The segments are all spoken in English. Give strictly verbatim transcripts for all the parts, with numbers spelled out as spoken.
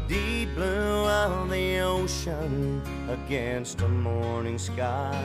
deep blue of the ocean against a morning sky.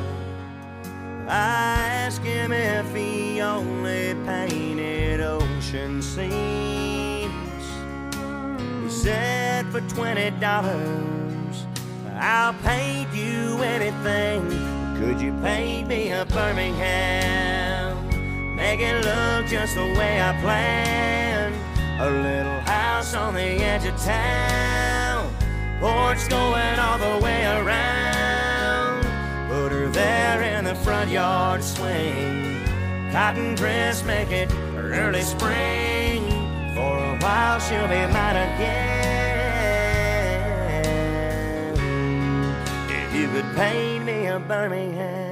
I asked him if he only painted ocean scenes. He said for twenty dollars I'll paint you anything. Could you paint me a Birmingham? Make it look just the way I planned. A little house on the edge of town, porch going all the way around. Put her there in the front yard swing. Cotton dress, make it early spring. For a while she'll be mine again. If you could paint me a Birmingham.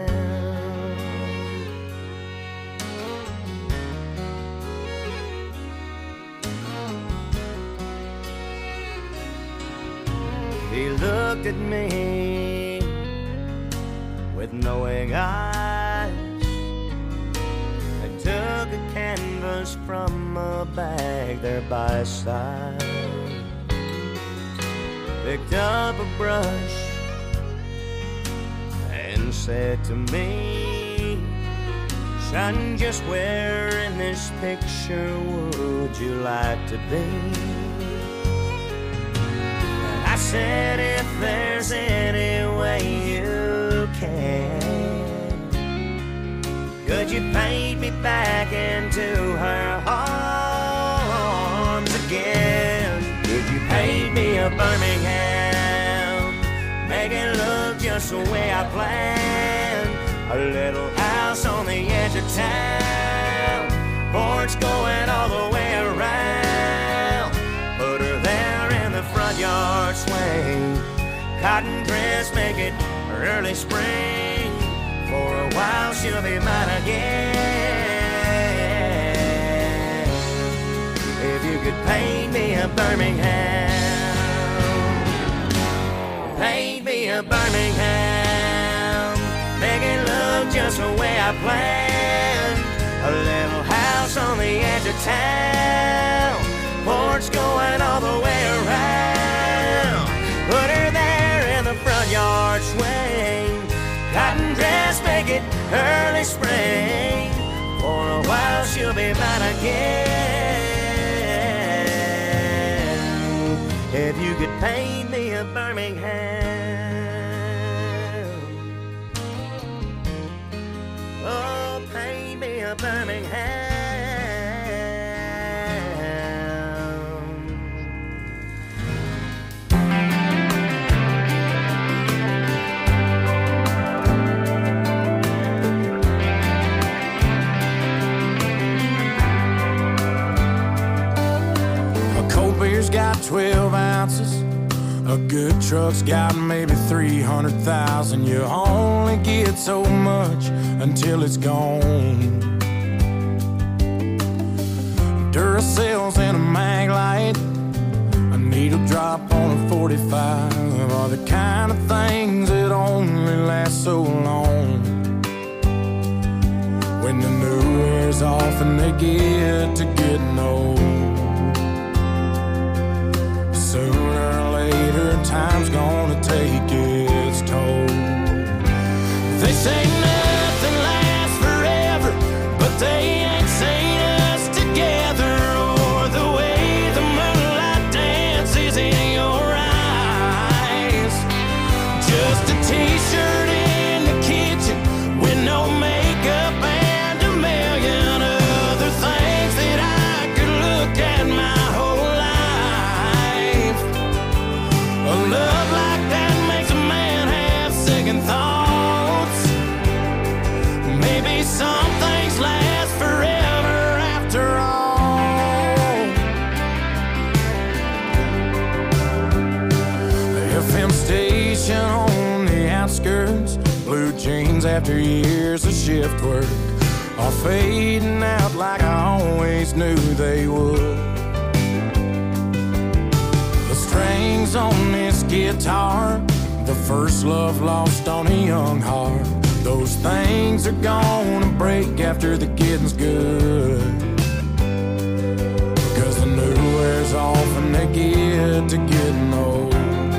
He looked at me with knowing eyes and took a canvas from a bag there by his side. Picked up a brush and said to me, "Son, just where in this picture would you like to be?" I said, "If there's any way you can, could you paint me back into her arms again? Could you paint me a Birmingham? Make it look just the way I planned. A little house on the edge of town, porch going all the way around. Put her there in the front yard swing. Cotton dress, make it early spring. For a while she'll be mine again. If you could paint me a Birmingham, paint me a Birmingham. Make it look just the way I planned. A little house on the edge of town, porch going all the way around. Put her there in the front yard swing. Cotton dress, make it early spring. For a while she'll be mine again. If you could paint me a Birmingham, oh, paint me a Birmingham. Got twelve ounces. A good truck's got maybe three hundred thousand. You only get so much until it's gone. Duracell's in a mag light, a needle drop on a forty-five are the kind of things that only last so long. When the new wears off and they get to getting old, sooner or later, time's gonna take its toll. They say nothing lasts forever, but they ain't seen us together, or the way the moonlight dances in your eyes. Just a t-shirt in the kitchen with no makeup and a million other things that I could look at my whole life. A love like that makes a man have second thoughts. Maybe some things last forever after all. The F M station on the outskirts, blue jeans after years of shift work are fading out like I always knew they would. Strings on this guitar, the first love lost on a young heart. Those things are gonna break after the getting's good, because the new wears off and they get to getting old.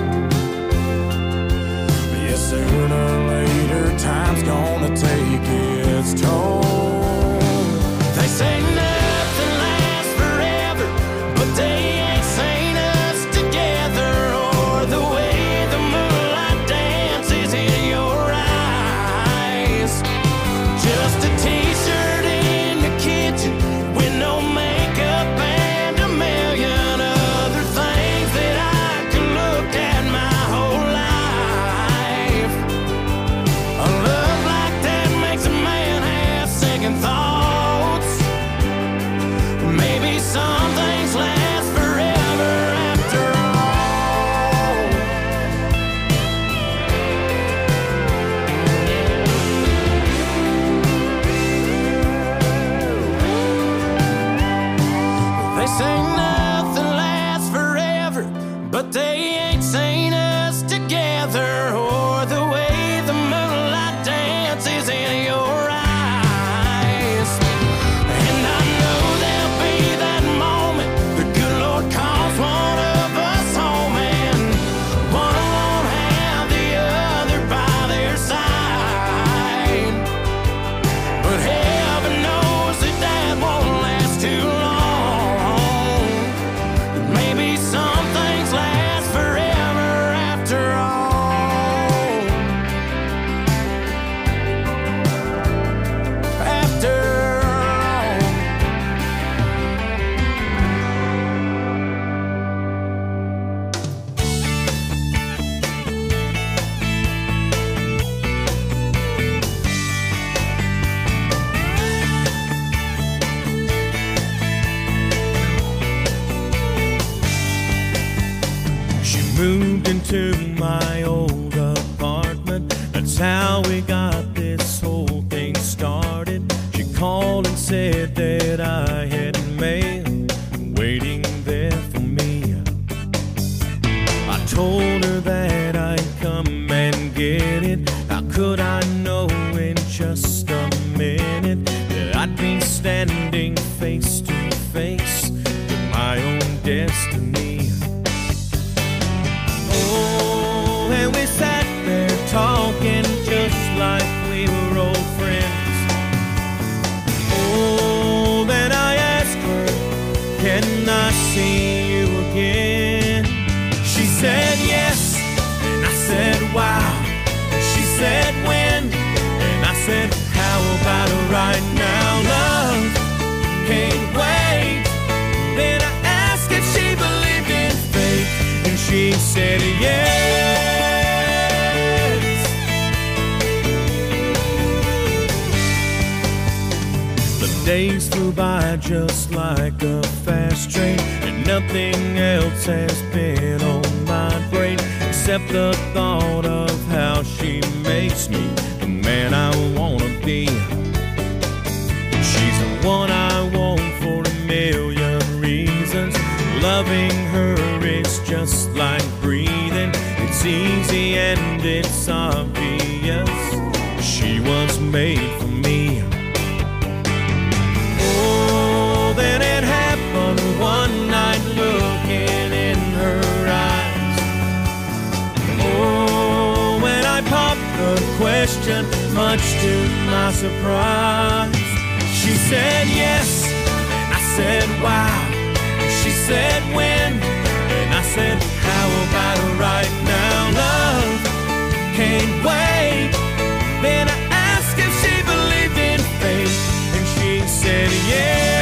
But yeah, sooner or later, time's gonna take its toll. They say nothing lasts forever, but they ain't seen us together, or the way the moonlight dances in your eyes. Just a t-shirt in the kitchen with no makeup and a million other things that I could look at my whole life. A love like that makes a man have second thoughts. Maybe some things last forever after all. They say nothing lasts forever, but they ain't seen us together, or the way the moonlight dances in your eyes. And I know there'll be that moment the good Lord calls one of us home, and one won't have the other by their side. But heaven knows that that won't last too long. Maybe some things last forever after all. After all. She moved into my old apartment. That's how we got this whole thing started. She called and said that I had mail waiting there for me. I told her that I'd come and get it. How could I know in just a minute that I'd be standing face to face with my own destiny? Oh, and we sat there talking just like we were old friends. Oh, then I asked her, can I see you again? She said yes, and I said wow. And she said when, and I said how about right now, love? Can't wait. Then I asked if she believed in fate, and she said yes. The days flew by just like a fast train, and nothing else has been on my brain except the thought of how she makes me the man I wanna be. She's the one I want for a million reasons. Loving her is just like breathing. It's easy and it's obvious. She was made for me. Oh, then it happened one night looking in her eyes. Oh, when I popped the question, much to my surprise, she said yes, and I said wow. She said when, and I said how about right now, love? Can't wait. Then I asked if she believed in fate, and she said yes.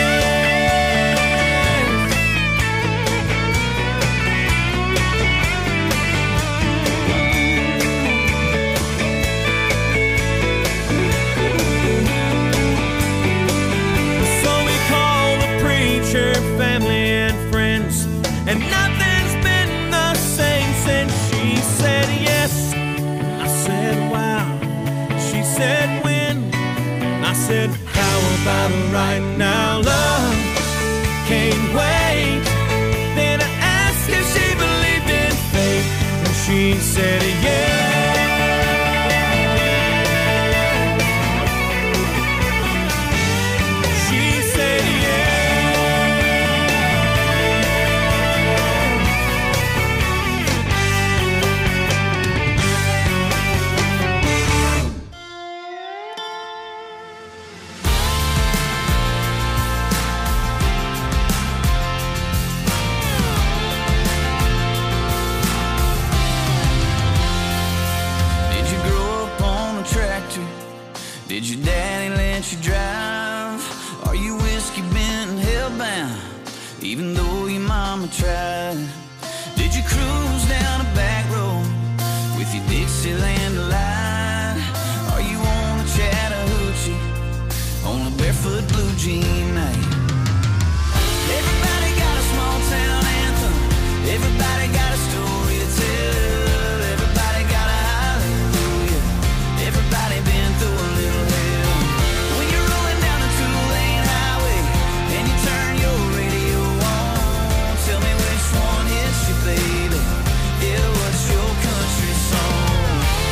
So we called the preacher, family and friends, and nothing's been the same since. She said yes, I said wow. She said when, I said how about right now, love? Can't wait. Then I asked if she believed in fate, and she said yes. She said yes. wanna try? Did you cruise down a back road with your Dixieland delight? Are you on a Chattahoochee on a barefoot blue jean night? Everybody got a small town anthem. Everybody got a story to tell. Everybody got a hallelujah. Everybody been through a little hell. When you're rolling down a two-lane highway and you turn your radio on, tell me which one hits you, baby. Yeah, what's your country song?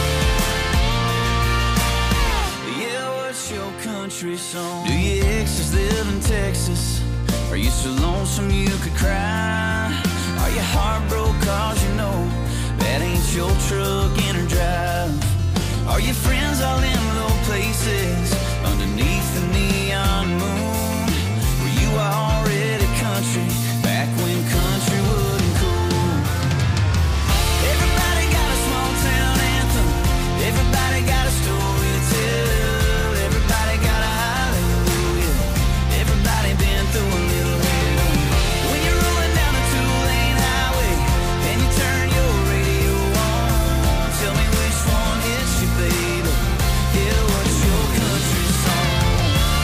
Yeah, what's your country song? Do your exes live in Texas? Are you so lonesome you could cry? Are you heartbroken cause you know that ain't your truck in or drive? Are your friends all in low places underneath the neon moon? Were you already country back when country wasn't cool? Everybody got a small town anthem. Everybody got a story to tell. Everybody got a hallelujah. Everybody been through a little hell. When you're rolling down a two-lane highway and you turn your radio on, tell me which one hits you, baby. Yeah, what's your country song?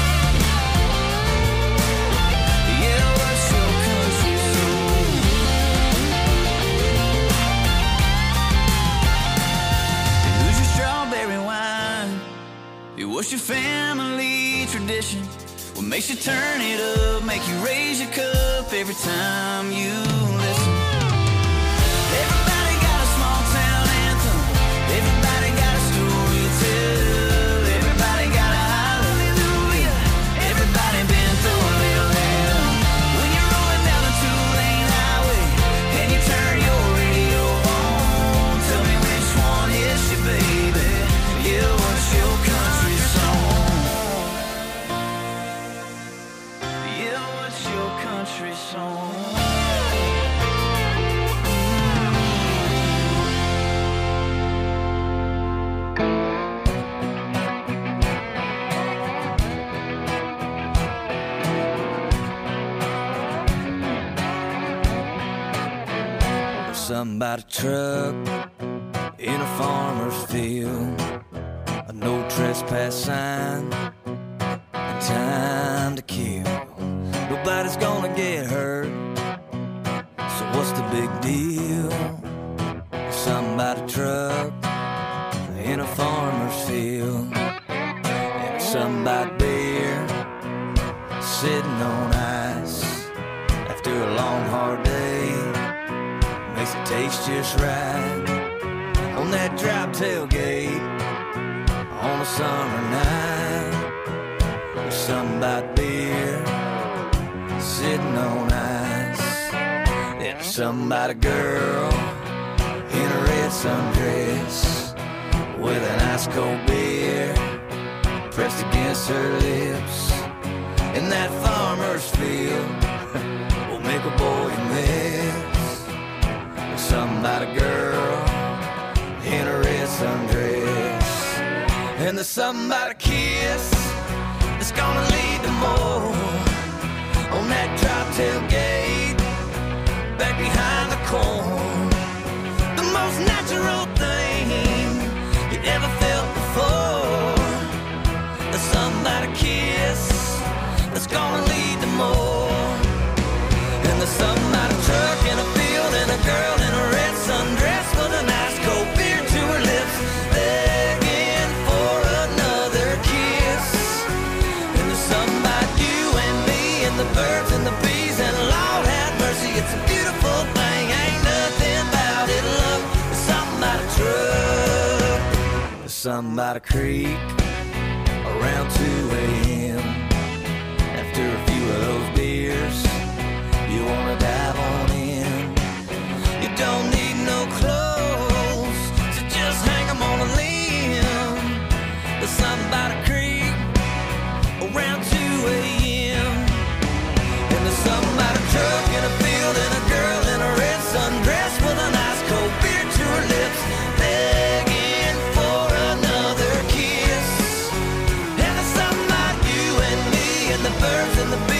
Yeah, what's your country song? Who's your strawberry wine? Yeah, what's your family tradition? What makes you turn it up, make you raise your cup every time you listen? Everybody got a small town anthem. Everybody got a story to tell. Everybody got a hallelujah. Everybody been through a little hell. When you're rolling down a two-lane highway and you turn your radio on, tell me which one hits you, baby. Yeah, what's your country song? Yeah, what's your country song? Something about a truck in a farmer's field, a no trespass sign, and time to kill. Nobody's gonna get hurt, so what's the big deal? Something about a truck in a farmer's field, and something about beer sitting on ice after a long hard day. Makes it taste just right on that drop tailgate on a summer night. There's something about beer sitting on ice. And there's something about a girl in a red sundress with an ice cold beer pressed against her lips. In that farmer's field will make a boy miss. Something about a girl in a red sundress. And there's something about a kiss that's gonna lead to more on that drop tailgate back behind the corn. The most natural thing you ever felt before. There's something about a kiss that's gonna lead to more. And there's something about a truck in a field and a girl in a red sundress with an ice cold beer to her lips, begging for another kiss. And there's something about you and me and the birds and the bees, and Lord have mercy, it's a beautiful thing. Ain't nothing about it, love. There's something about a truck. There's something about a creek around two a.m. After a few of those beers, you wanna dive on in. You don't need no clothes, so just hang 'em on a limb. There's something about a creek around two a.m. And there's something about a truck in a field and a girl in a red sundress with an ice cold beer to her lips, begging for another kiss. And there's something about you and me and the birds and the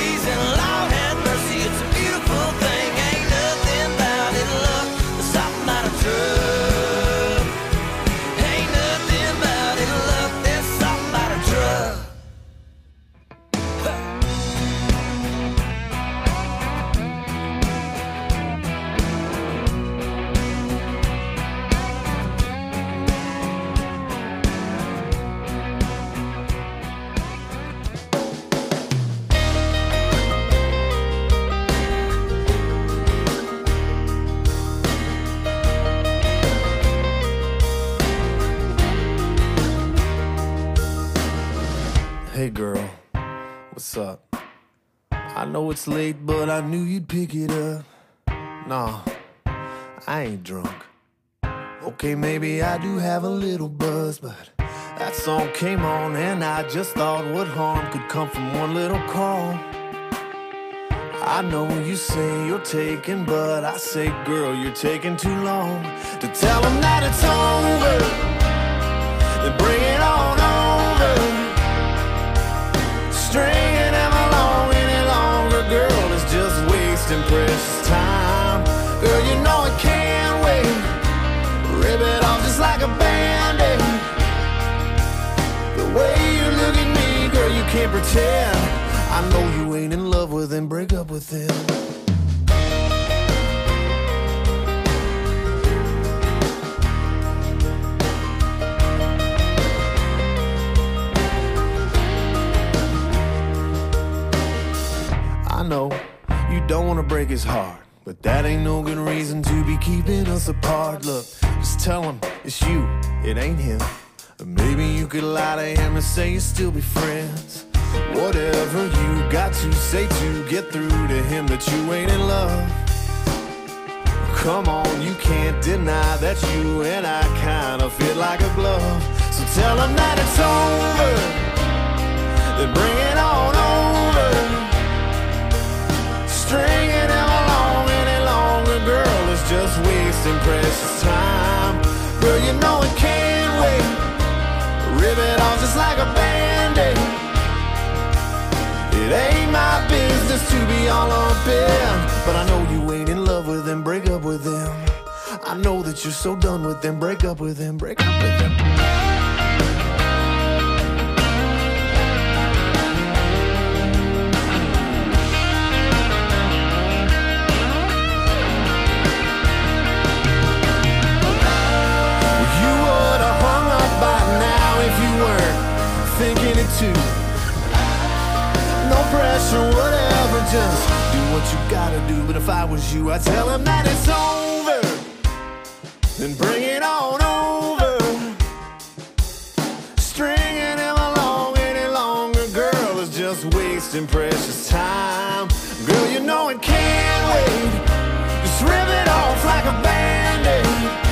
What's up? I know it's late, but I knew you'd pick it up. Nah, I ain't drunk. Okay, maybe I do have a little buzz, but that song came on and I just thought what harm could come from one little call. I know you say you're taking, but I say, girl, you're taking too long to tell them that it's over. Then bring it on over. Stringing them along any longer, girl, is just wasting precious time. Girl, you know it can't wait. Rip it off just like a band-aid. The way you look at me, girl, you can't pretend. I know you ain't in love with him, break up with him. I know you don't want to break his heart, but that ain't no good reason to be keeping us apart. Look, just tell him it's you, it ain't him. Or maybe you could lie to him and say you'll still be friends. Whatever you got to say to get through to him that you ain't in love. Come on, you can't deny that you and I kinda fit like a glove. So tell him that it's over, then bring it on over. Stringing him along any longer, girl, is just wasting precious time. Girl, you know it can't wait. Rip it off just like a band-aid. It ain't my business to be all up in, but I know you ain't in love with him, break up with him. I know that you're so done with him, break up with him, break up with him. You would have hung up by now if you weren't thinking it too. No pressure, whatever, just do what you gotta do. But if I was you, I'd tell him that it's over, then bring it on over. Stringing him along any longer, girl, is just wasting precious time. Girl, you know it can't wait. Just rip it off like a band-aid.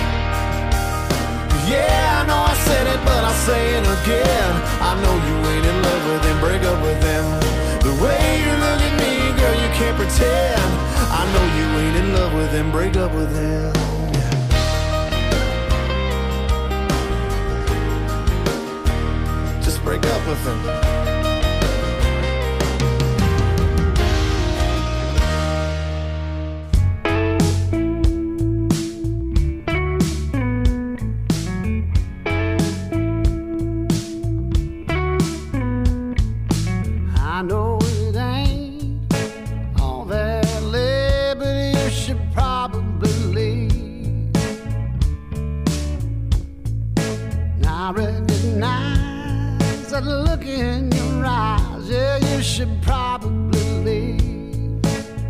Yeah, I know I said it, but I'll say it again. I know you ain't in love with him, break up with him. The way you look at me, girl, you can't pretend. I know you ain't in love with him, break up with him. Just break up with him. I know it ain't all that lit, but you should probably leave. I recognize that look in your eyes. Yeah, you should probably leave.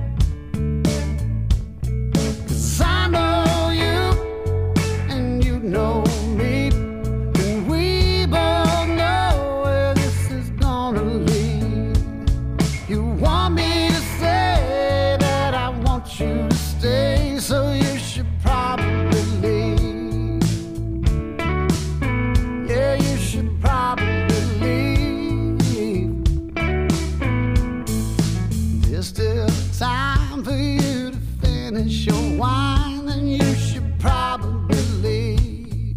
'Cause I know you and you know me, and we both know where this is gonna lead. You want me to say that I want you to stay, so you should probably leave. Yeah, you should probably leave. There's still time for you to finish your wine, and you should probably leave.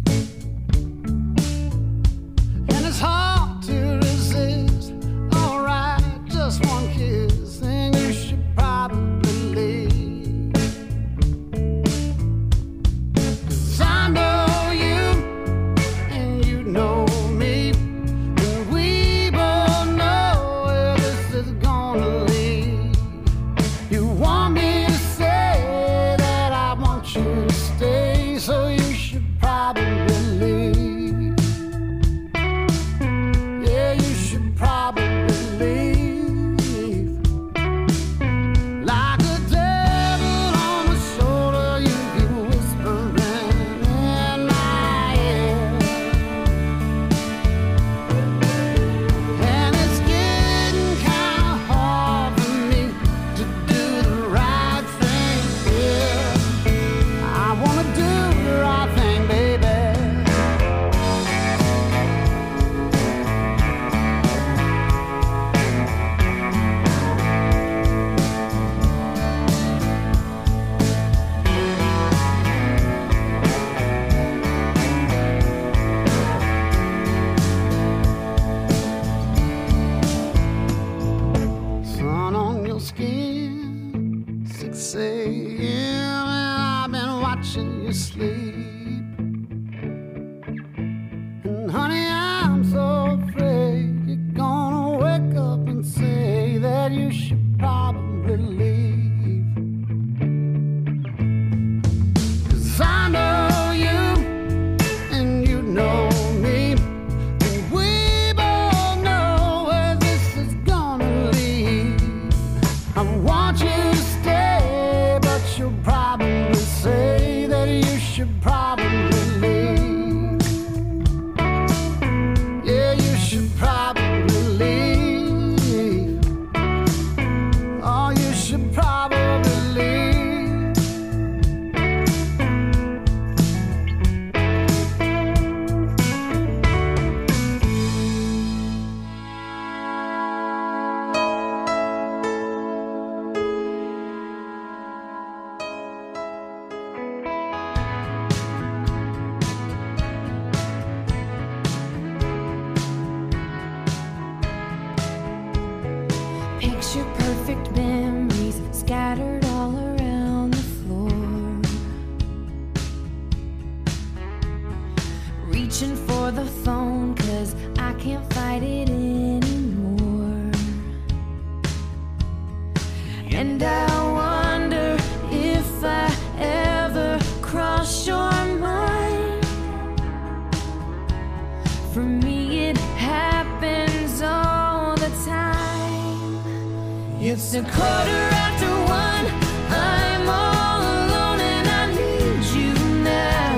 And it's hard to resist. Alright, just one kiss, and you should probably leave. 'Cause I know you and you know me, and we both know where this is gonna lead. You want me to say that I want you to stay, watching you sleep. And honey, I'm so afraid you're gonna wake up and say that you should probably leave. 'Cause I know you and you know me, and we both know where this is gonna lead. I want you to stay, but you'll probably say that you should probably leave. Yeah, you should probably leave. Oh, you should probably leave. Picture perfect memories scattered all around the floor. Reaching for the phone 'cause I can't fight it anymore. And I wonder if I ever cross your mind. For me it happens all the time. It's a quarter after one. I'm all alone and I need you now.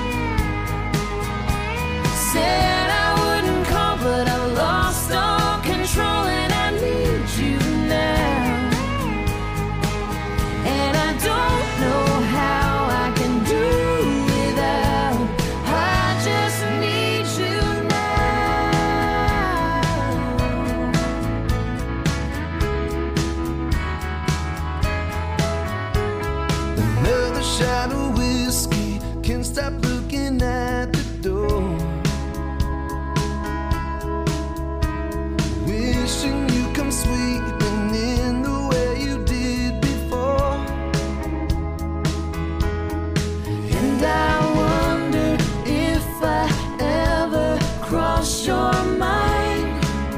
Said I wouldn't call, but I lost all control and I need you now. And I don't know how I can do without. I just need you now. Another shot of whiskey, can't stop looking at the door. Wishing you come sweeping in the way you did before. And I wonder if I ever cross your mind.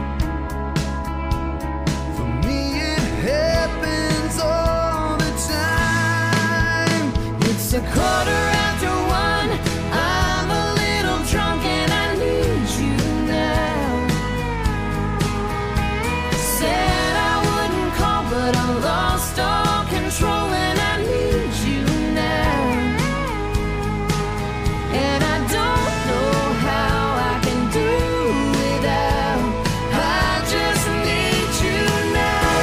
For me it happens all the time. It's a quarter after one. I'm a little drunk and I need you now. Said I wouldn't call, but I lost all control and I need you now. And I don't know how I can do without. I just need you now.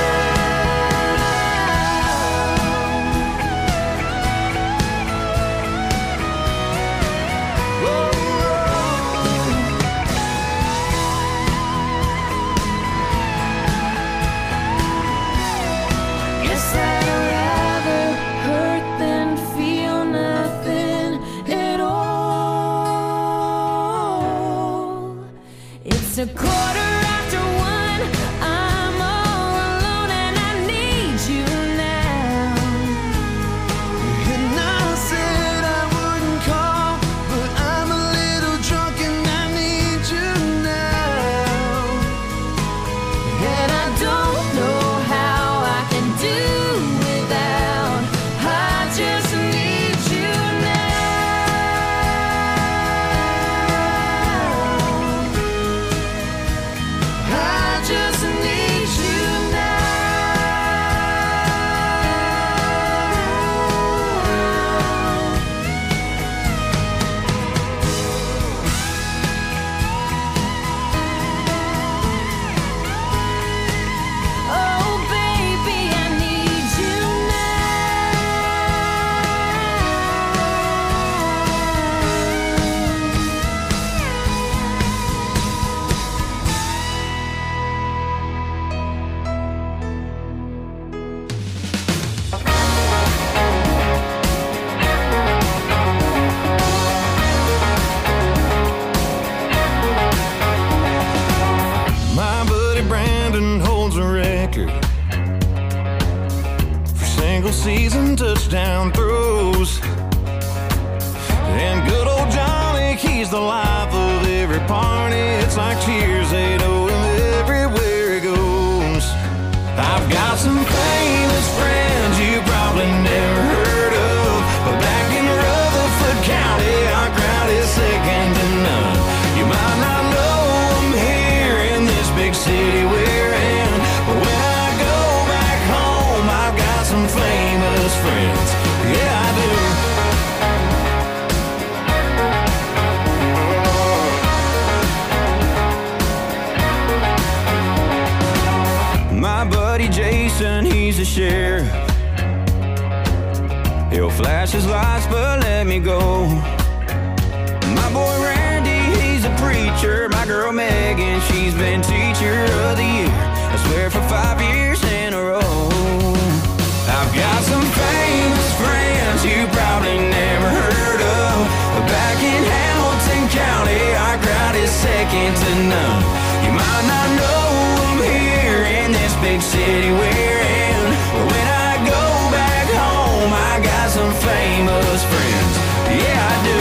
precious lives, but let me go. My boy Randy, he's a preacher. My girl Megan, she's been teacher of the year, I swear for five years in a row. I've got some famous friends you probably never heard of. Back in Hamilton County, our crowd is second to none. You might not know them here in this big city we're in, but when I go back home, I got some famous friends. Yeah, I do.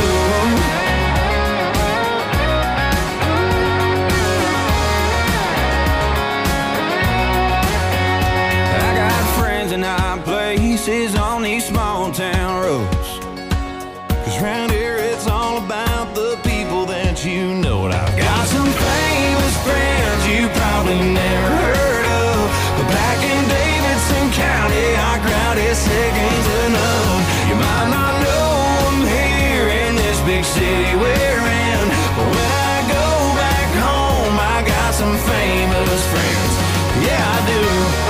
I got friends in high places on these small town roads, 'cause round here it's all about the people that you know. And I've got some famous friends you probably never heard of, but back in Davidson County, our crowd is second to none. You might not know them here in this big city we're in, but when I go back home, I got some famous friends. Yeah, I do.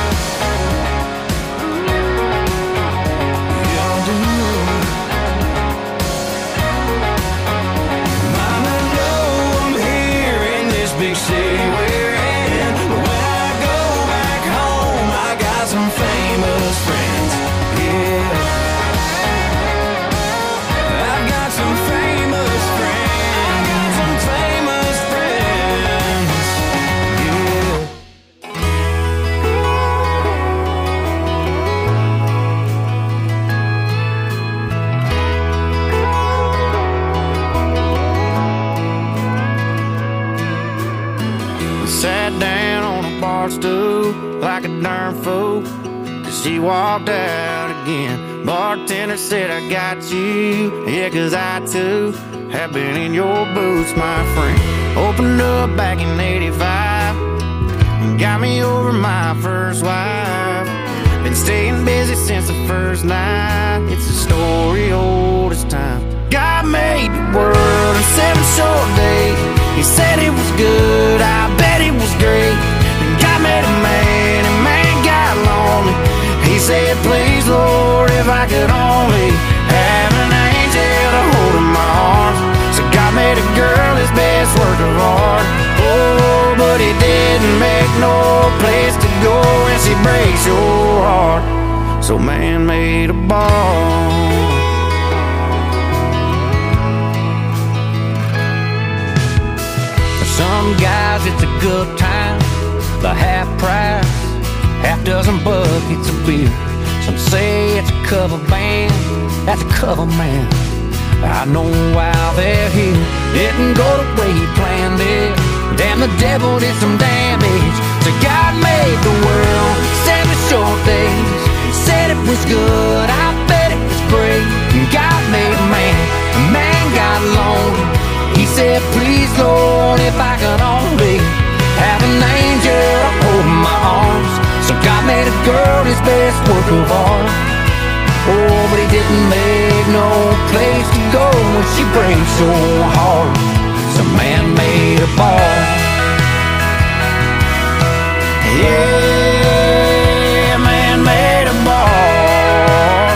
Stool like a darn fool, 'cause she walked out again. Bartender said, I got you, yeah, 'cause I too have been in your boots, my friend. Opened up back in eighty-five and got me over my first wife. Been staying busy since the first night. It's a story old as time. God made the world in seven short days. He said it was good, I bet it was great. God made a man, and man got lonely. He said, please, Lord, if I could only have an angel to hold in my arms. So God made a girl his best work of art. Oh, but he didn't make no place to go when she breaks your heart. So man made a ball. For some guys, it's a good time, the half price, half dozen buckets of beer. Some say it's a cover band, that's a cover man. I know why they're here. Didn't go the way he planned it. Damn, the devil did some damage. So God made the world seven short days. Said it was good, I bet it was great. God made a man, a man got lonely. He said, please, Lord, if I could only have an angel to hold my arms. So God made a girl his best work of art. Oh, but he didn't make no place to go when she breaks your heart. So man made a ball. Yeah, man made a ball.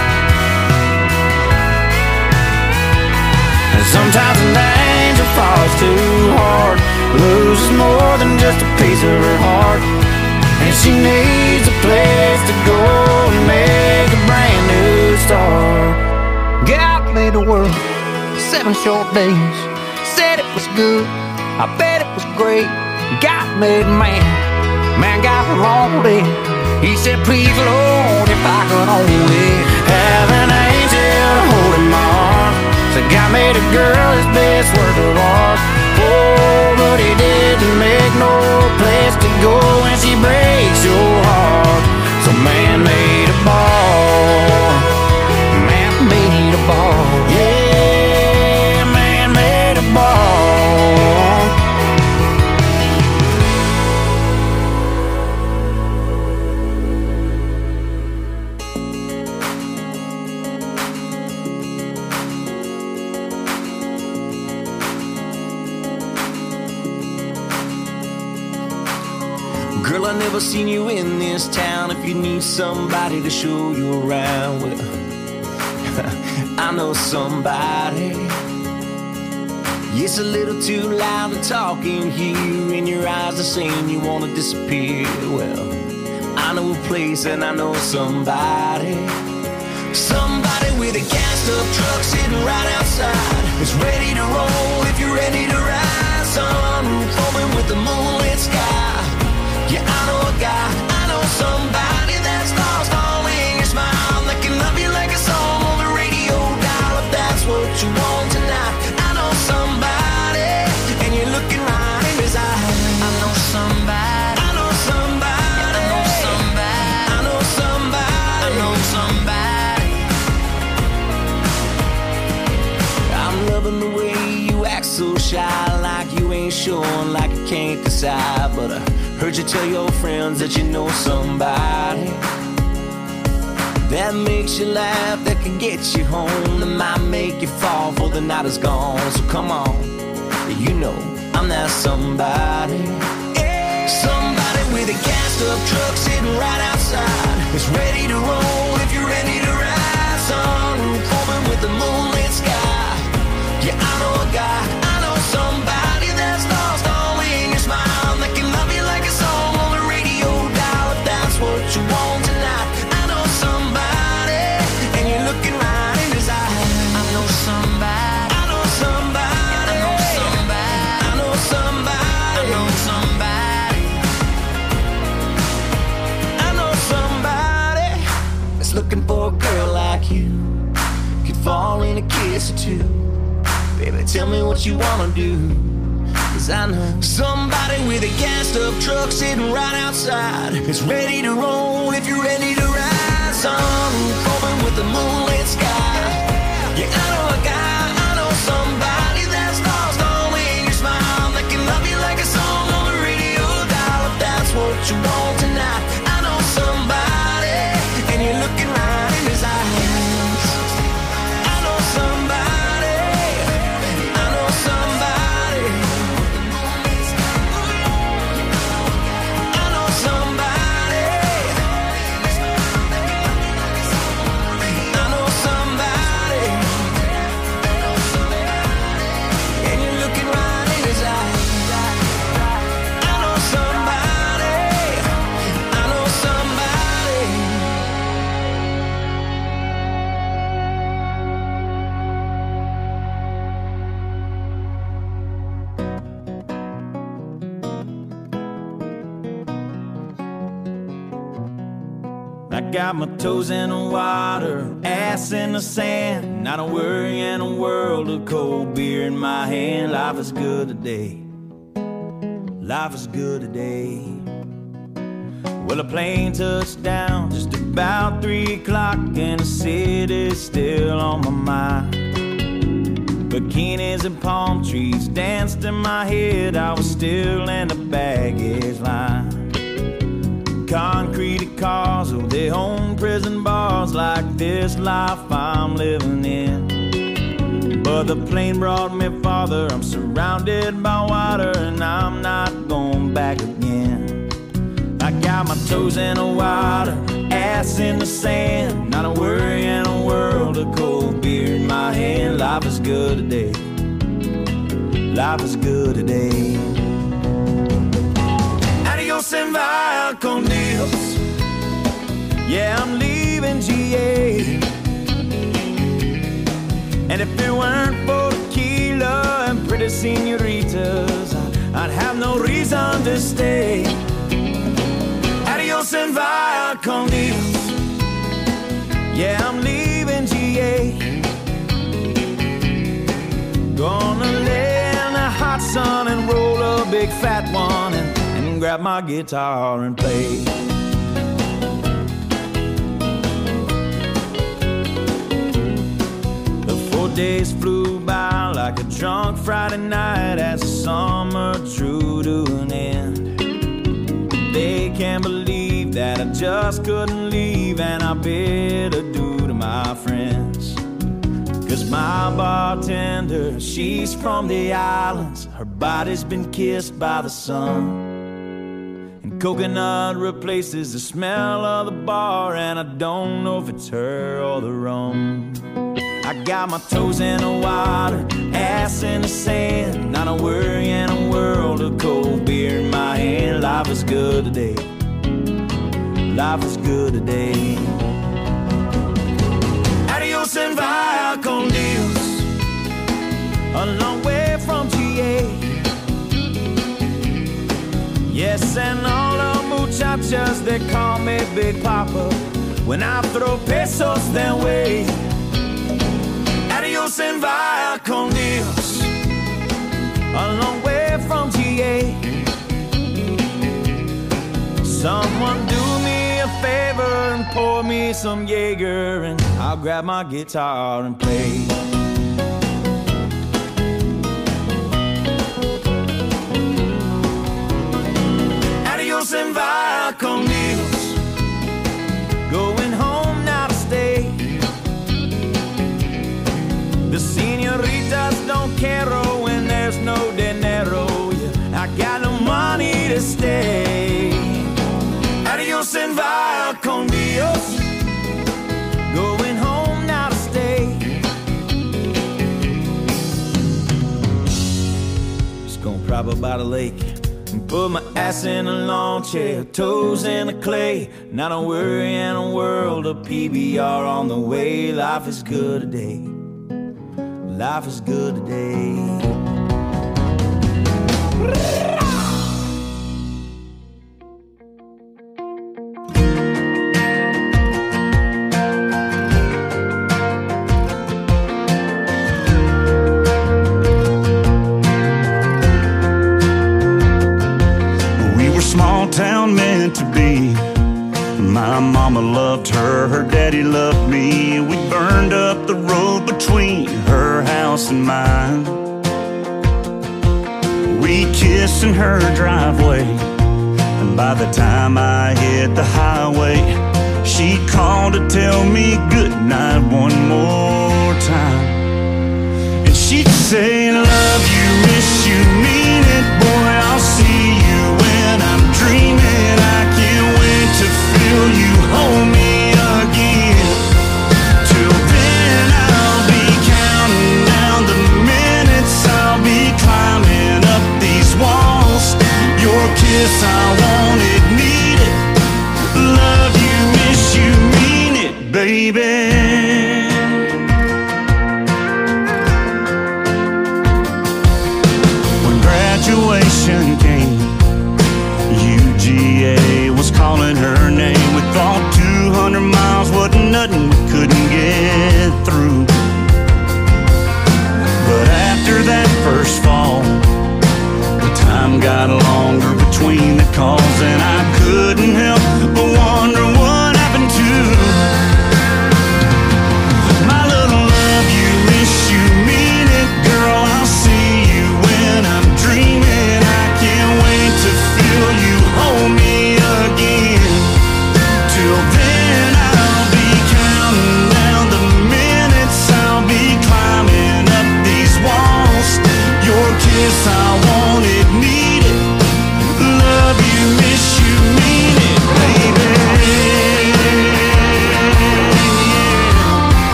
And sometimes an angel falls too hard, loses more than just a piece of her heart, and she needs a place to go and make a brand new start. God made the world seven short days. Said it was good, I bet it was great. God made man, man got lonely. He said, please, Lord, if I could only have an angel holding my arm. So God made a girl his best work of art. Oh, but he didn't make no place to go when she breaks your heart. So man made a ball. Man made a ball. Yeah, man made a ball. Girl, I never seen you in this town. If you need somebody to show you around, well, I know somebody. It's a little too loud to talk in here. In your eyes are saying you wanna disappear. Well, I know a place and I know somebody. Somebody with a gassed up truck sitting right outside. It's ready to roll if you're ready to ride. Sunroof open with the moonlit sky. Yeah, I know a guy, I know somebody that's lost all in your smile. That can love you like a song on the radio dial. If that's what you want tonight, I know somebody, and you're looking right in his eyes. I know somebody. I know somebody. I know somebody. I know somebody. I know somebody. I'm loving the way you act so shy, like you ain't sure, like you can't decide. But I heard you tell your friends that you know somebody that makes you laugh, that can get you home, that might make you fall before the night is gone. So come on, you know I'm that somebody. Somebody with a gassed up truck sitting right outside. It's ready to roll if you're ready to ride. Sunroof open with the moonlit sky. Yeah, I know a guy, I know somebody that's lost all in your smile. That can love you like a song on the radio dial. If that's what you want tonight, I know somebody, and you're looking right in his eyes. I know somebody. I know somebody. I know somebody. I know somebody. I know somebody. I know somebody that's looking for a girl like you. Could fall in a kiss or two. Baby, tell me what you wanna do, 'cause I know somebody with a gassed up truck sitting right outside. It's ready to roll if you're ready to ride. Sunroof open with the moonlit sky. Yeah, I know a guy, I know somebody that's lost all in your smile. That can love you like a song on the radio dial. If that's what you want tonight, I know somebody, and you're looking right in his eyes. I know somebody. I know somebody. I know somebody. I know somebody. And you're looking right in his eyes. I know somebody. I know somebody. I got my toes in the water, ass in the sand. Not a worry in a world of cold beer in my hand. Life is good today. Life is good today. Well, a plane touched down just about three o'clock, and the city's still on my mind. Bikinis and palm trees danced in my head. I was still in the baggage line. Concrete cars, oh, they own prison bars. Like this life I'm living in. But the plane brought me farther. I'm surrounded by water, and I'm not going back again. I got my toes in the water, ass in the sand. Not a worry in a world of cold beer in my hand. Life is good today. Life is good today. Adios and via con Dios. Yeah, I'm leaving G A. And if it weren't for tequila and pretty senoritas, I'd have no reason to stay. Adios and via con Dios. Yeah, I'm leaving G A. Gonna lay in the hot sun and roll a big fat one, and, and grab my guitar and play. The four days flew by like a drunk Friday night as the summer drew to an end. They can't believe that I just couldn't leave, and I bid adieu to my friends. 'Cause my bartender, she's from the islands. Her body's been kissed by the sun, and coconut replaces the smell of the bar, and I don't know if it's her or the rum. I got my toes in the water, ass in the sand, not a worry in a world of cold beer in my hand. Life is good today, life is good today. Adios and via con Dios, a long way from G A. Yes, and all the muchachas, they call me Big Papa when I throw pesos their way. Adios and via con Dios, a long way from G A. Someone do me a favor and pour me some Jaeger, and I'll grab my guitar and play. Adios and via con Dios, going home now to stay. The senoritas don't care when there's no dinero. Yeah, I got no money to stay. Adios and via con Dios, going home now to stay. Just gonna prop up by the lake and put my ass in a lawn chair, toes in the clay, not a worry in a world of P B R on the way. Life is good today, life is good today. Town meant to be. My mama loved her, her daddy loved me. We burned up the road between her house and mine. We kissed in her driveway, and by the time I hit the highway, she called to tell me good night one more time. And she'd say, love you, miss you, mean it, boy, I'll see you when I'm dreaming. I can't wait to feel you hold me again. Till then I'll be counting down the minutes, I'll be climbing up these walls. Your kiss, I want it, need it. Love you, miss you, mean it, baby. Graduation came, U G A was calling her name. We thought two hundred miles wasn't nothing, we couldn't get through. But after that first fall, the time got longer between the calls, and I couldn't help but wonder what happened to my little love you, miss you, mean it, girl, I'll see you when I'm dreaming. I can't wait to feel you hold me again. Till then I'll be counting down the minutes, I'll be climbing up these walls. Your kiss, I want it, need it. Love you, miss you,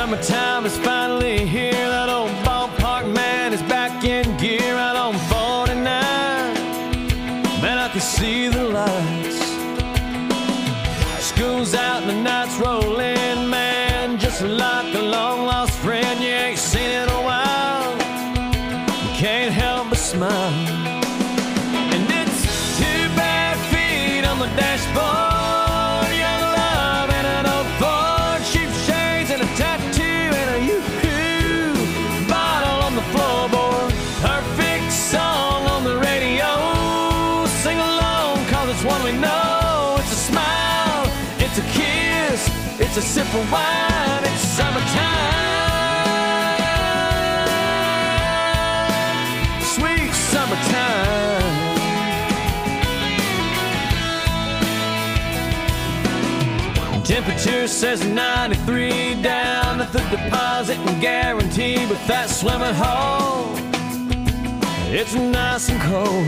Summertime is finally here. That old ballpark man is back in gear out on forty-nine. Man, I can see the lights. School's out and the night's rolling, man. Just like a long lost friend you ain't seen in a while. You can't help but smile. And it's two bare feet on the dashboard, young love and an old Ford, cheap shades and a tattoo and a yoo-hoo bottle on the floorboard. Perfect song on the radio. Sing along, cause it's one we know. It's a smile, it's a kiss, it's a sip of wine. It's summertime, sweet summertime. Temperature says ninety-three down at the deposit and guarantee, but that swimming hole, it's nice and cold.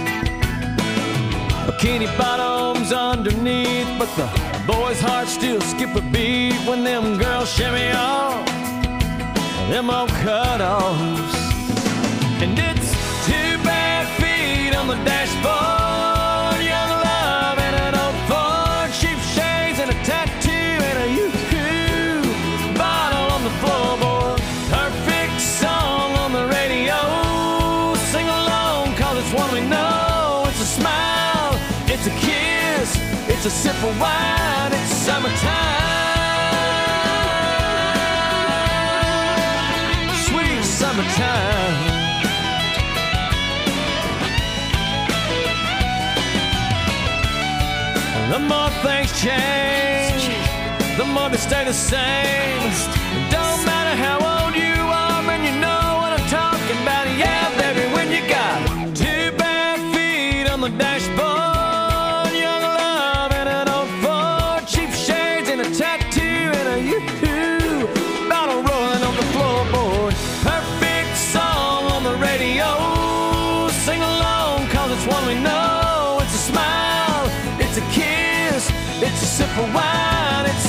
Bikini bottoms underneath, but the boys' hearts still skip a beat when them girls shimmy off them old cut-offs. And it's two bare feet on the dashboard, young love and an old Ford, cheap shades and a tattoo and a yoo-hoo bottle on the floorboard. Perfect song on the radio. Sing along, cause it's one we know. It's a smile, it's a kiss, it's a sip of wine. It's summertime, sweet summertime. The more things change, the more they stay the same. It don't matter how old you are, man, you know what I'm talking about. Yeah, baby, when you got two bare feet on the dashboard, young love and an old Ford, cheap shades and a tattoo and a yoo-hoo bottle rolling on the floorboard. Perfect song on the radio. Sing along, cause it's one we know. It's a smile, it's a kiss, it's a sip of wine. It's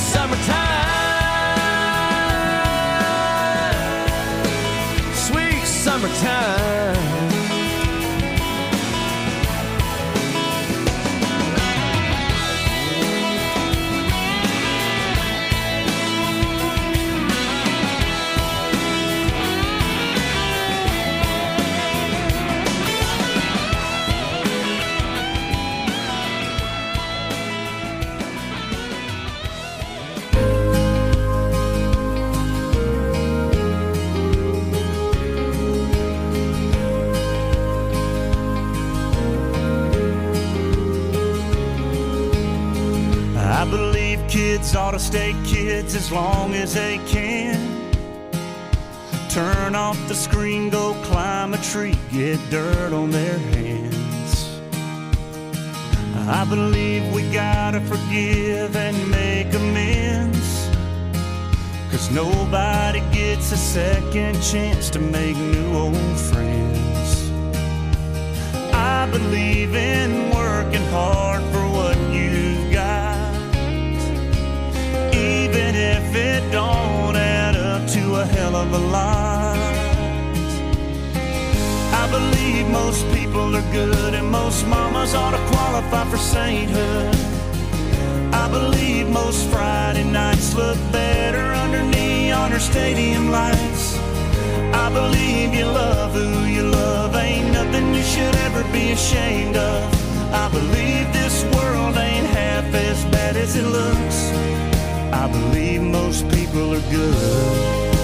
summertime, sweet summertime. I believe kids ought to stay kids as long as they can. Turn off the screen, go climb a tree, get dirt on their hands. I believe we gotta forgive and make amends, 'cause nobody gets a second chance to make new old friends. I believe in working hard for what you've got, even if it don't add up to a hell of a lot. I believe most people are good and most mamas ought to qualify for sainthood. I believe most Friday nights look better under neon or stadium lights. I believe you love who you love, ain't nothing you should ever be ashamed of. I believe this world ain't half as bad as it looks. I believe most people are good.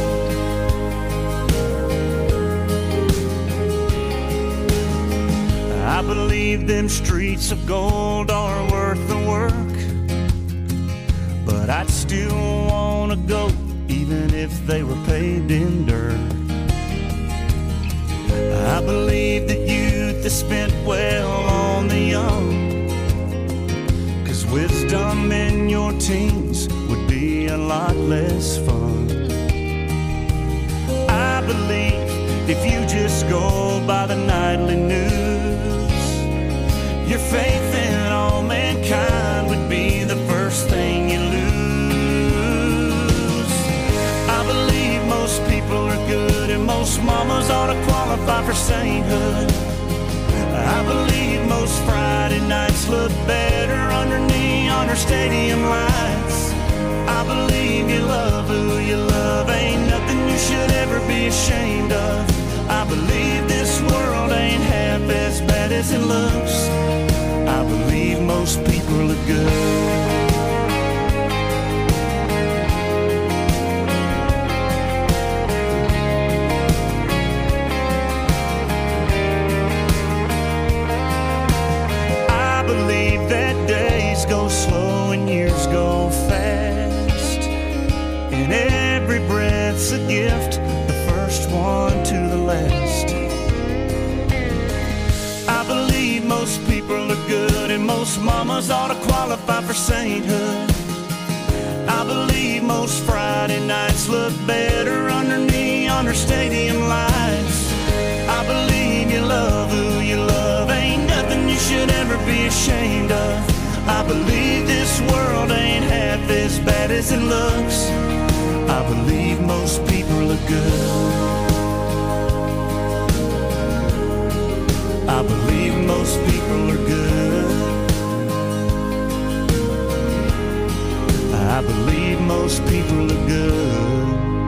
I believe them streets of gold are worth the work, but I'd still wanna go even if they were paved in dirt. I believe that youth is spent well on the young, 'cause wisdom in your teens would be a lot less fun. I believe if you just go by the nightly news, your faith in all mankind would be the first thing you lose. I believe most mamas ought to qualify for sainthood. I believe most Friday nights look better under neon or stadium lights. I believe you love who you love, ain't nothing you should ever be ashamed of. I believe this world ain't half as bad as it looks. I believe most people are good. I believe that days go slow and years go fast, and every breath's a gift, the first one to the last. I believe most people are good and most mamas ought to qualify for sainthood. I believe most Friday nights look better under neon or stadium lights. I believe you love who you love, ain't nothing you should ever be ashamed of. I believe this world ain't half as bad as it looks. I believe most people are good. I believe most people are good. I believe most people are good.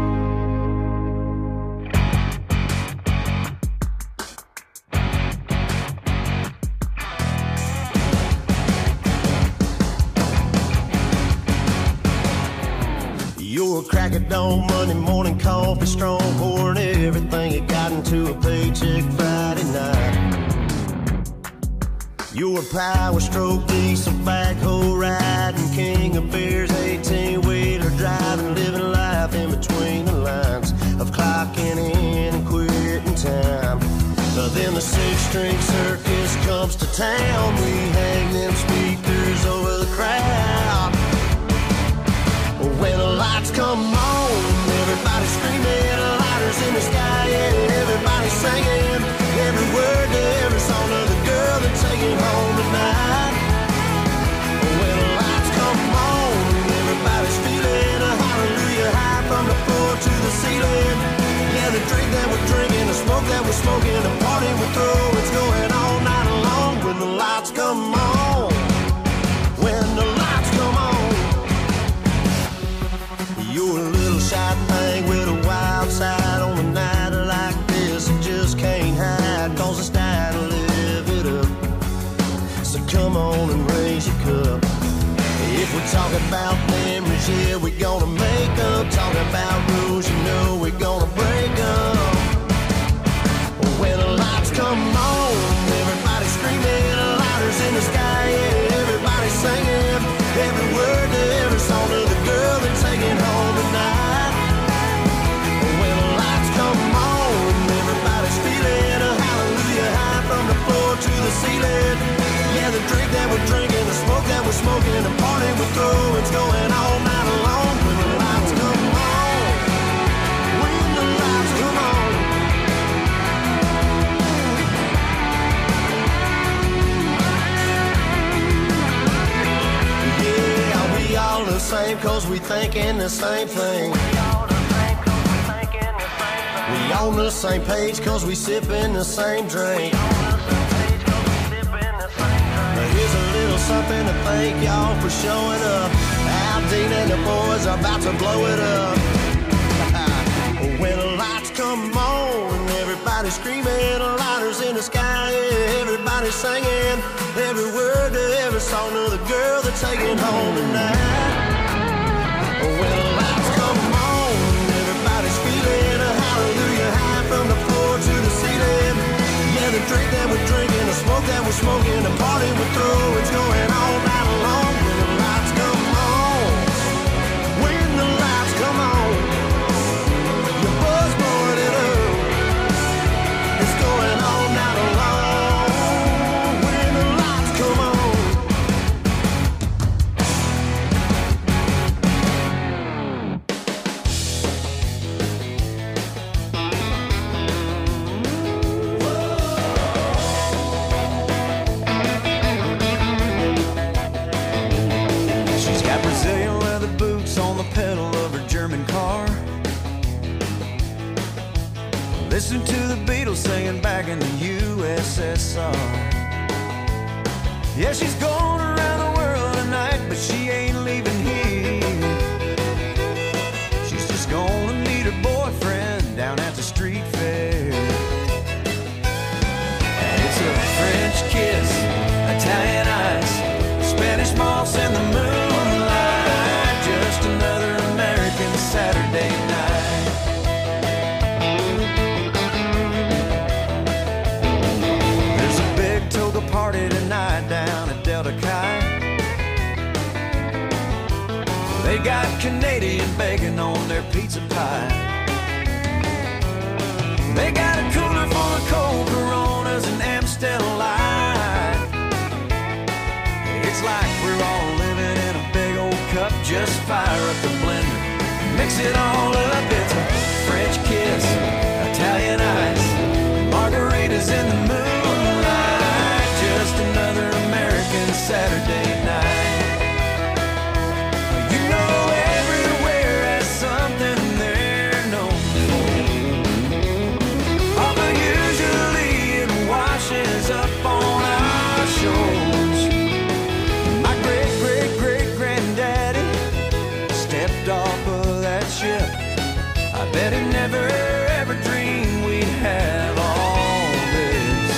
You're a crack at dawn, Monday morning coffee, strong pouring everything you got into a paycheck Friday night. You're a power stroke, diesel backhoe riding, king of beers, eighteen-wheeler driving, living life in between the lines of clocking in and quitting time. But then the six-string circus comes to town, we hang them speakers over the crowd. When the lights come on, everybody screaming, lighters in the sky, yeah, everybody singing every word to every song of the girl they're taking home tonight. When the lights come on, everybody's feeling a hallelujah high from the floor to the ceiling. Yeah, the drink that we're drinking, the smoke that we're smoking, the party we're throwing, it's going all night long. When the lights come on, when the lights come on. You're a little shy thing with a wild side on a night like this. You just can't hide, cause it's time to live it up. So come on and raise your cup. If we talk about memories, yeah, we're gonna make up. Talk about rules, you know we're gonna break up. When the lights come on, everybody screaming, lighters in the sky, yeah, everybody singing every word to every song of the girl they're taking home tonight. When the lights come on, everybody's feeling a hallelujah high from the floor to the ceiling. Yeah, the drink that we're drinking, the smoke that we're smoking, the party we're throwing, it's going all night long. When the lights come on, when the lights come on. Yeah, we all the same cause we thinking the same thing. We on the same page cause we sipping the same drink. Now here's a little something to thank y'all for showing up. Al Dean and the boys are about to blow it up. When the lights come on, everybody's screaming, lighters in the sky, yeah, everybody's singing every word to every song of the girl they're taking home tonight. When the lights come on, everybody's feeling a hallelujah high from the floor to the ceiling. Yeah, the drink that we're drinking, the smoke that we're smoking, the party we're throwing, it's going all night long. When the lights come on, when the lights come on, your buzz blowing it up, it's going all night long. When the lights come on. saw. Yeah, she's going around the world tonight, but she ain't leaving here. She's just gonna meet her boyfriend down at the street fair. It's a French kiss, Italian ice, Spanish moss and the moonlight. Just another American Saturday night. There's a big toga party tonight down at Delta Chi. They got Canadian bacon on their pizza pie. They got a cooler full of cold Coronas and Amstel Light. It's like we're all living in a big old cup. Just fire up the blender, mix it all up. It's a French kiss, Italian ice, margaritas in the moonlight. Just another American Saturday night. You know everywhere has something they're known for. Although usually it washes up on our shores. My great, great, great granddaddy stepped off of that ship. I bet he never ever dreamed we'd have all this.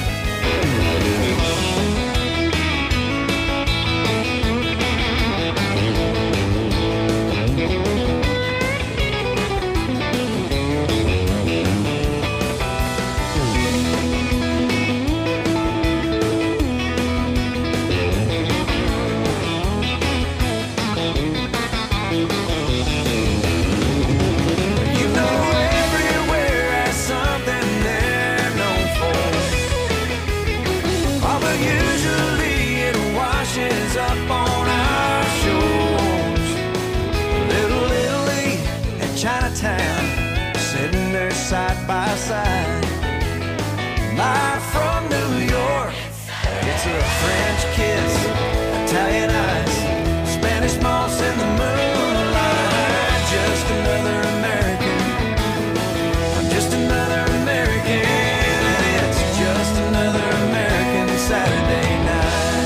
You know everywhere has something they're known for. Although usually it washes up on our shores. Little Italy and Chinatown sitting there side by side. Live from New York, it's a French kiss, Italian ice, Spanish moss in the moonlight. Just another American, I'm just another American, and it's just another American Saturday night.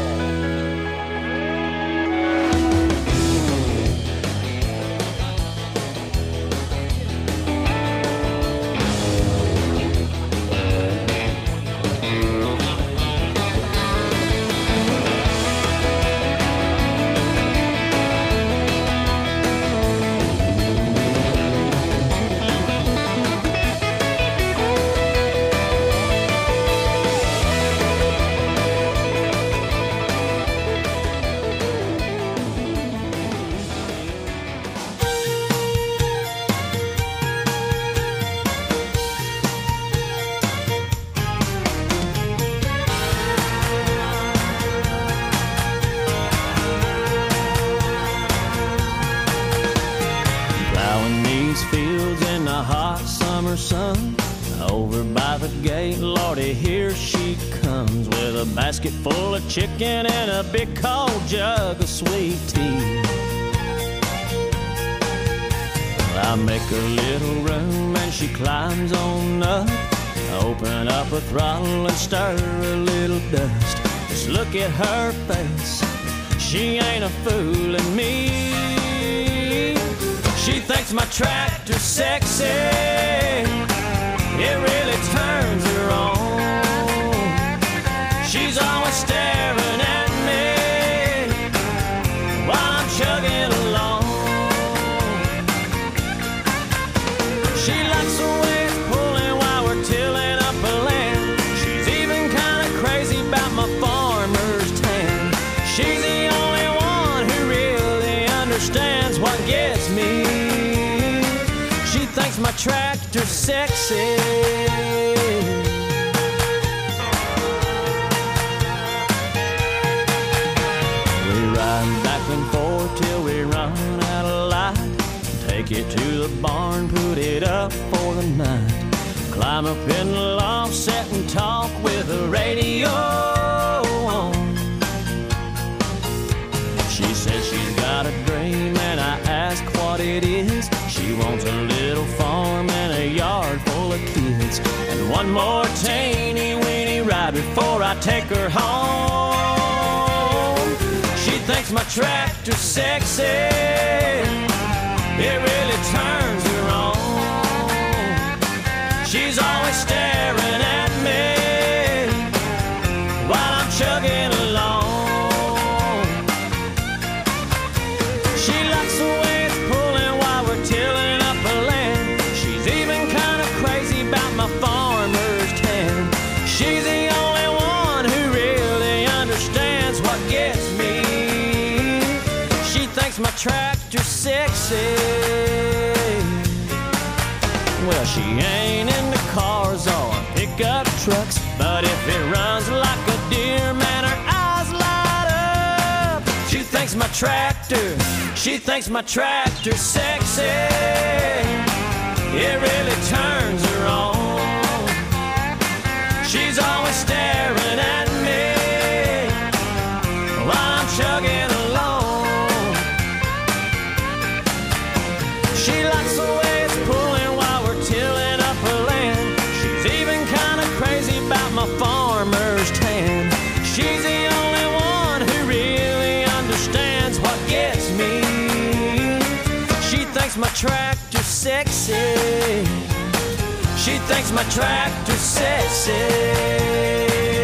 Plowing these fields in the hot summer sun. Over by the gate, Lordy, here she comes with a basket full of chicken and a big cold jug of sweet tea. I make a little room and she climbs on up. Open up a throttle and stir a little dust. Just look at her face, she ain't a fooling me. She thinks my tractor's sexy, it really turns her on. She's always staring at me while I'm chugging along. She likes the way it's pulling while we're tilling up a land. She's even kind of crazy about my farmer's tan. She's the only one who really understands what gets me. She thinks my tractor's sexy. We ride back and forth till we run out of light. Take it to the barn, put it up for the night. Climb up in the loft, sit and talk with the radio on. She says she's got a dream and I ask what it is. She wants a little farm and a yard full of kids, and one more teeny weeny ride before I take her home. She thinks my tractor's sexy. It really turns her on. She's always staring at me while I'm chugging along. She likes the way it's pulling while we're tilling up the land. She's even kind of crazy about my farmer's tan. She's the only one who really understands what gets me. She thinks my tractor's sexy. Well, she ain't into cars or pickup trucks, but if it runs like a deer, man, her eyes light up. She thinks my tractor, she thinks my tractor's sexy. It really turns her on. She's always staring at me while I'm chugging along. She likes the way it's pulling while we're tilling up her land. She's even kind of crazy about my farmer's tan. She's the only one who really understands what gets me. She thinks my tractor's sexy. She thinks my tractor's sexy.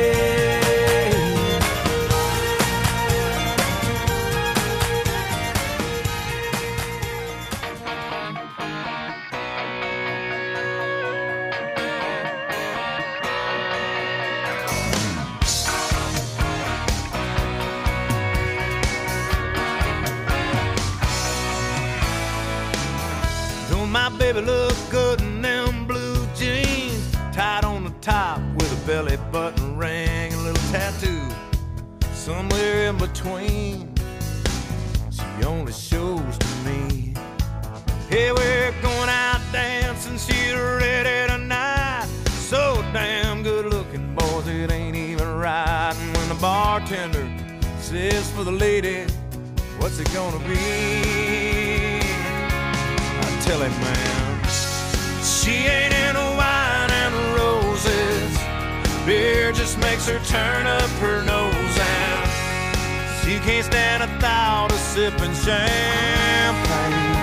My baby look good in them blue jeans, tied on the top with a belly button ring, a little tattoo somewhere in between. She only shows to me. Hey, we're going out dancing, she's ready tonight. So damn good looking, boys, it ain't even right. And when the bartender says for the lady, what's it gonna be? Tell him, man, she ain't into wine and roses. Beer just makes her turn up her nose, and she can't stand a thought of sipping champagne.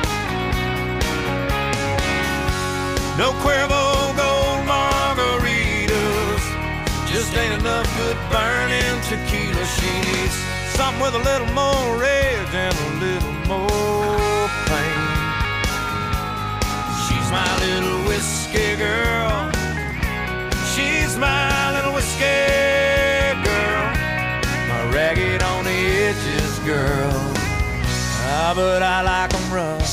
No Cuervo Gold margaritas, just ain't enough good burning tequila. She needs something with a little more rage and a little more pain. She's my little whiskey girl. She's my little whiskey girl. My ragged on the edges girl. Ah, but I like 'em rough.